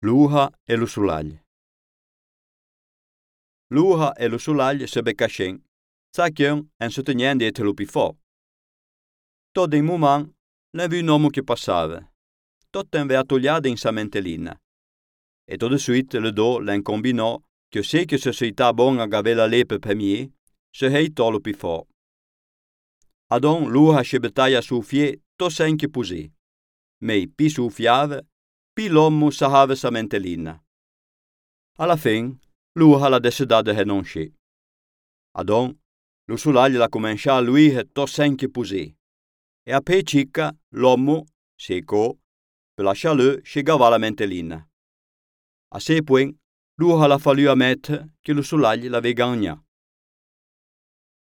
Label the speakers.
Speaker 1: L'uha e lo sulagl. L'uha e lo sulagl se becascen, zacchion en se tenien dietro lo pifò. Tot in moment l'han vu un uomo che passava. Tot en vea togliade in sa mentellina. E tot de suite le do l'han combinò che se che se seita bon a gave la lepe per mie, se heitò lo pifò. Adon l'uha se betaia su fie tot sen che pusì. Mei pi su fiave, pi l'uomo sahava sa mentellina. Alla fin, l'uha la decidà de renoncer. Adon, lo sulagl la comencià a luire tot sen che pusì. E a pe cicca, l'uomo, seco, per lasciarlo, scegava la mentellina. A se point, l'uha la fallu ammettere che lo sulagl l'aveva gagnato.